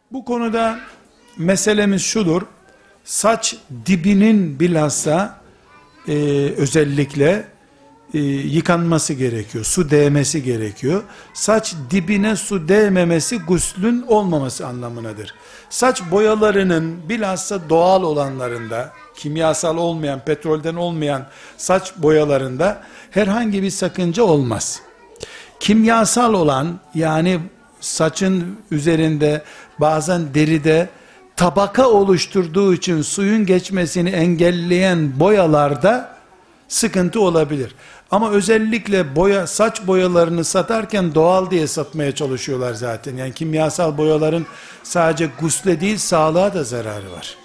Bu konuda meselemiz şudur: saç dibinin bilhassa özellikle yıkanması gerekiyor. Su değmesi gerekiyor. Saç dibine su değmemesi guslün olmaması anlamınadır. Saç boyalarının bilhassa doğal olanlarında, kimyasal olmayan, petrolden olmayan saç boyalarında herhangi bir sakınca olmaz. Kimyasal olan, yani saçın üzerinde bazen deride tabaka oluşturduğu için suyun geçmesini engelleyen boyalarda sıkıntı olabilir. Ama özellikle saç boyalarını satarken doğal diye satmaya çalışıyorlar zaten. Yani kimyasal boyaların sadece gusle değil, sağlığa da zararı var.